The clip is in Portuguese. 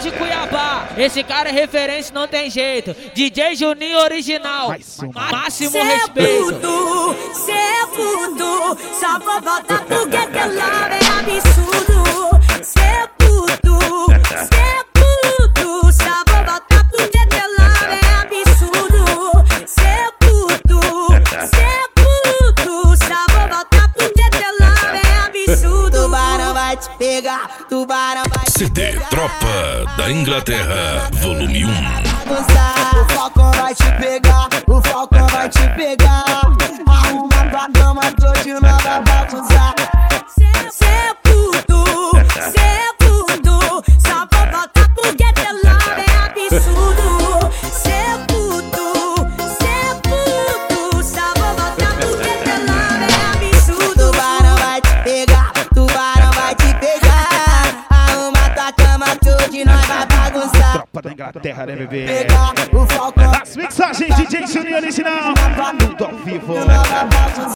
de Cuiabá. Esse cara é referência, não tem jeito. DJ Juninho original. Máximo respeito. Cê é puto, só vou voltar porque teu love é absurdo. Cê é puto, só vou voltar porque teu love é absurdo. Cê é puto, só vou voltar porque teu love é absurdo. Tubarão vai te pegar, tubarão vai te CD pegar. Tropa da Inglaterra, volume 1. O Falcão vai te pegar, o Falcão vai te pegar. Arruma tua cama, tô de nova bagunçar. Cê é puto, só vou voltar porque teu love é absurdo. Cê é puto, só vou voltar porque teu love é absurdo. Tubarão vai te pegar, tubarão vai te pegar. Arruma tua cama, tô de nova bagunçar. Tropa da Inglaterra, né, bebê? O Falcão. As mixagens DJ Juninho original. Tudo ao vivo.